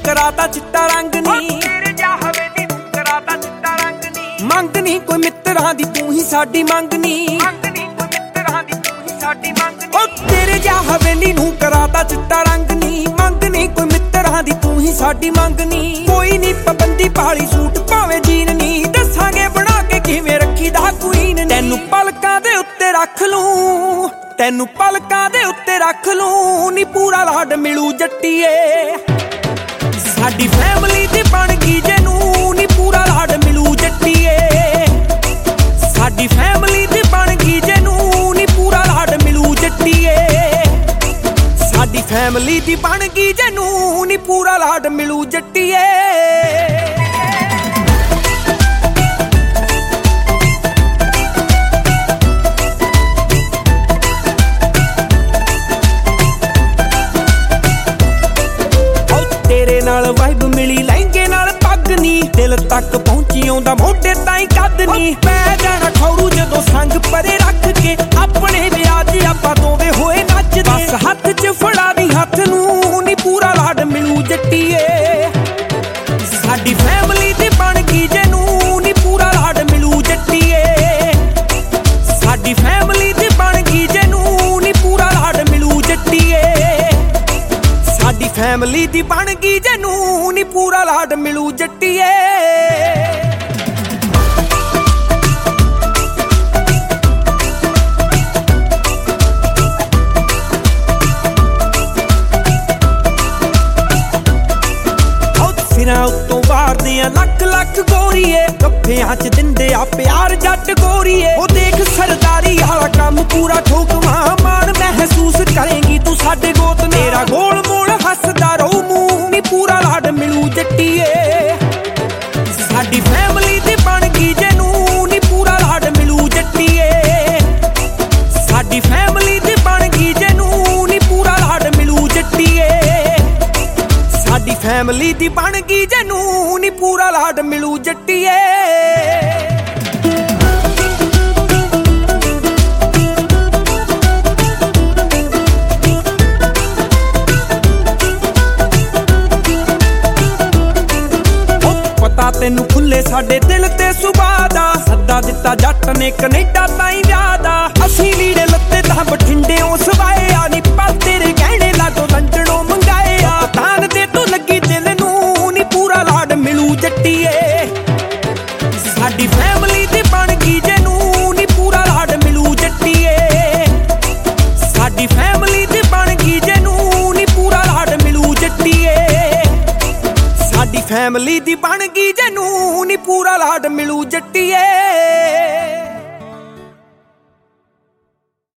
कराता चिट्टा रंग नी, तेरे जा हवेली नूं कराता चिट्टा रंग नी। मंगनी कोई मित्रां दी तू ही साडी मंगनी, मंगनी कोई मित्रां दी तू ही साडी मंगनी। ओ तेरे जा हवेली नूं कराता चिट्टा रंग नी, मंगनी कोई मित्रां दी तू ही साडी मंगनी। कोई नी पाबंदी पाली सूट भावें जीन नी, दसांगे बना के किवें रखी दा क्वीन। तैनू पलकां दे उत्ते रख लूं, तैनू पलकां दे उत्ते रख लूं नी, पूरा लाड मिलू जट्टीए। साडी फैमिली दी बन गई जे नूं नी, पूरा लाड मिलू जट्टीए। साडी फैमिली दी बन गई जे नूं नी, पूरा लाड मिलू जट्टीए। साडी फैमिली दी बन गई जे नूं नी, पूरा लाड मिलू जट्टीए। तेरे नाल वाइब मिली लहंगे नाल पग नी, दिल तक पहुंची आउंदा मोढे ताईं कद नी। पै जाना खौरू जदों संग परे रख के, अपने विआह च आपां दोवें होए नचदे। बस हत्थ च फड़ा दी हत्थ नूं नी, पूरा लाड मिलू जट्टीए। साडी फैमिली दी बन गई जे नूं नी, पूरा लाड मिलू जट्टीए। साडी फैमिली दी बन गई जे नूं नी, पूरा लाड मिलू जट्टीए। साडी फैमिली दी बन गई जे नूं नी, पूरा लाड मिलू जट्टीए। सिरां उत्तों वारदे आ लख लख गोरीए, गप्फियां च दिंदे आ प्यार जट गोरीए। ओ देख सरदारी वाला काम पूरा ठोकवा, मान महसूस करेंगी तू साडे गोत। तेरा गोल मोल हसदा रहू मूंह नी, पूरा लाड मिलू जट्टीए। साडी फैमिली दी बन गई जे नूं नी, पूरा लाड मिलू जट्टीए। साडी फैमिली दी बन गई जे नूं नी, पूरा लाड मिलू जट्टीए। साडी फैमिली दी बन गई जे नूं नी, पूरा लाड मिलू जट्टीए। ਤੈਨੂੰ ਖੁੱਲੇ ਸਾਡੇ ਦਿਲ ਤੇ ਸੁਭਾਅ ਦਾ, ਸੱਦਾ ਦਿੱਤਾ ਜੱਟ ਨੇ ਕੈਨੇਡਾ ਤਾਈਂ ਵਿਆਹ ਦਾ। ਅਸੀਂ ਲੀੜੇ ਲੱਤੇ ਤਾਂ ਬਠਿੰਡਿਓਂ ਸਵਾਏ ਆ ਨੀ, ਪਰ ਤੇਰੇ ਗਹਿਣੇ ਲਾਗੋ ਲੰਡਨੋਂ ਮੰਗਾਏ ਆ। ਤਾਨ ਦੇ ਤੂੰ ਲੱਗੀ ਦਿਲ ਨੂੰ ਨੀ, ਪੂਰਾ ਲਾਡ ਮਿਲੂ ਜੱਟੀਏ। ਸਾਡੀ ਫੈਮਿਲੀ ਦੀ ਬਣ ਗਈ ਜੇ ਨੂੰ ਨੀ, ਪੂਰਾ ਲਾਡ ਮਿਲੂ ਜੱਟੀਏ। ਸਾਡੀ ਫੈਮਿਲੀ ਦੀ ਬਣ ਗਈ ਜੇ ਨੂੰ ਨੀ, ਪੂਰਾ ਲਾਡ ਮਿਲੂ ਜੱਟੀਏ। ਸਾਡੀ ਫੈਮਿਲੀ ਦੀ ਬਣ ਗਈ ਜੇ ਨੂੰ ਨੀ, ਪੂਰਾ ਲਾਡ ਮਿਲੂ ਜੱਟੀਏ।